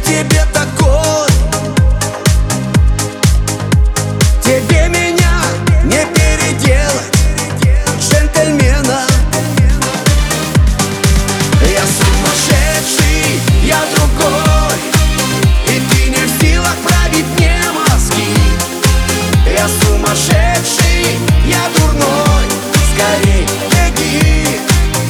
тебе такой. Тебе меня не переделать, джентльмена. Я сумасшедший, я другой, и ты не в силах править мне мозги. Я сумасшедший, я дурной, скорей беги.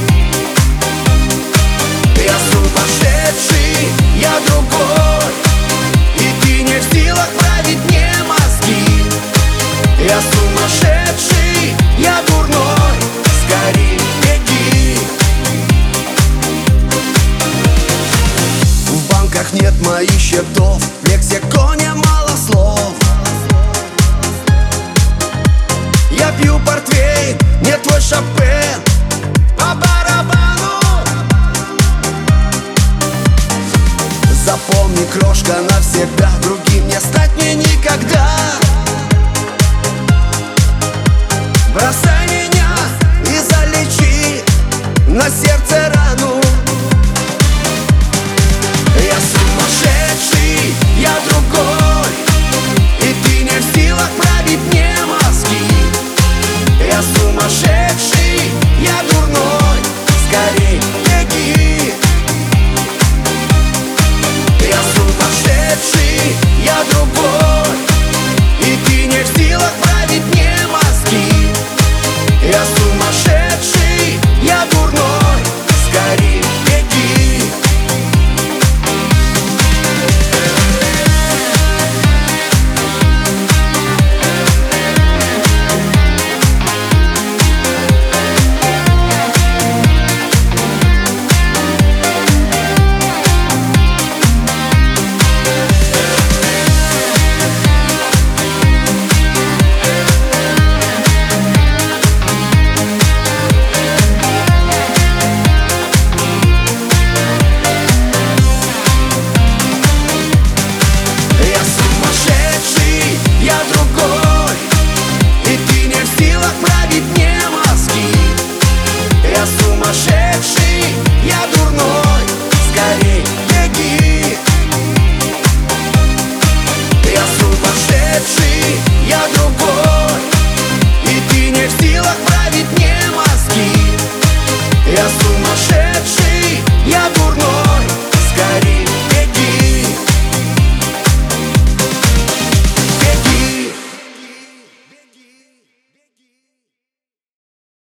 Я сумасшедший, я другой, и ты не в силах править мне мозги. Я сумасшедший, я дурной, скорей беги. В банках нет моих счетов, в лексиконе мало слов. Я пью портвейн, не твой Шопен, по барабану. Запомни, крошка, навсегда, другим не стать мне никогда. Бросай меня и залечи на сердце